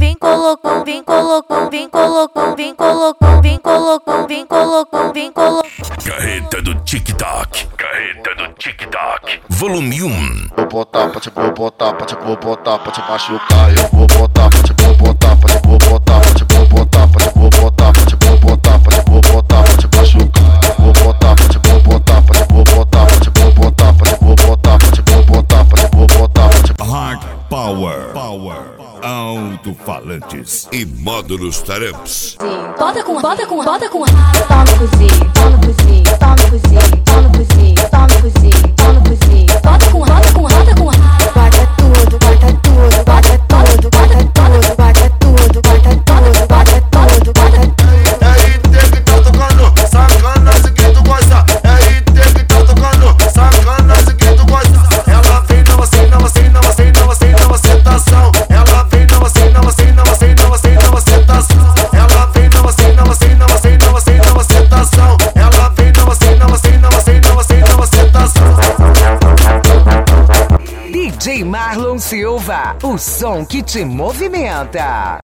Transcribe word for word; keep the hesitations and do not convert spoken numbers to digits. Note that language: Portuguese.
vem colocando, vem colocando, vem colocando, vem colocando, vem colocando, vem colocando, vem colocando. Carreta do TikTok, carreta do TikTok, volume um. Vou botar pra te, vou botar pra te, vou botar pra te machucar. Eu vou botar pra te, vou botar pra te, vou botar pra te, vou botar pra te, vou botar pra te, vou botar pra te, vou botar pra te machucar. Vou botar pra te, vou botar pra te, vou botar pra te, vou botar pra te, vou botar pra te, vou botar pra te, vou botar pra te. Hard Power, Power, alto-falantes e módulos taramps. Bota com, bota com, bota com. Toma cozinho, toma cozinho, toma cozinho, toma cozinho, toma cozinho, toma cozinho. Bota com, bota com, bota com. Guarda tudo, guarda tudo, guarda tudo, guarda tudo, guarda tudo, guarda tudo, guarda tudo, guarda tudo. É I T que tá tocando, sacanagem que tu gosta. É I T que tá tocando, sacanagem que tu gosta. Ela vem não assim, não assim, não assim, não assim, não aceitação. Ela vem não assim, não assim, não assim, não assim, não aceitação. Ela vem não assim, não assim, não assim, não assim, não aceitação. Ela vem não assim, não assim, não assim, não assim, não aceitação. D J Marlon Silva, o som que te movimenta.